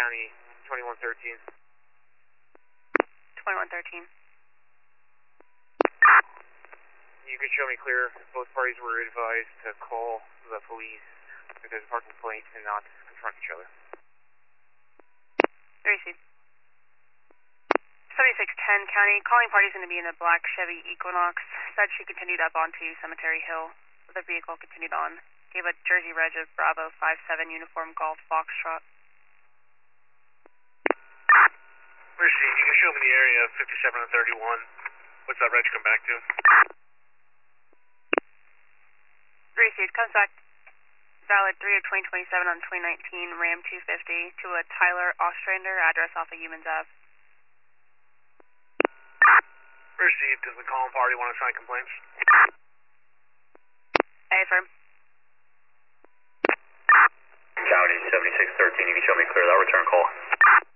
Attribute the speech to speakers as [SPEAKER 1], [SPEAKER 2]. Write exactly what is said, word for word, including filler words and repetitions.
[SPEAKER 1] County, twenty-one thirteen.
[SPEAKER 2] twenty-one thirteen.
[SPEAKER 1] You can show me clear. Both parties were advised to call the police if there's a parking complaint and not confront each other.
[SPEAKER 2] Received. seventy-six ten County, calling party's going to be in a black Chevy Equinox. Said she continued up onto Cemetery Hill. The vehicle continued on. Gave a Jersey reg of Bravo five seven Uniform Golf Foxtrot.
[SPEAKER 1] Received. You can show me the area of fifty-seven and thirty-one. What's that reg come back to?
[SPEAKER 2] Received. Comes back valid three of twenty twenty-seven on twenty nineteen Ram two fifty to a Tyler Ostrander, address off of Humans Ave.
[SPEAKER 1] Received. Does the calling party want to sign complaints?
[SPEAKER 2] A firm.
[SPEAKER 3] County seventy-six thirteen, you can show me clear that return call.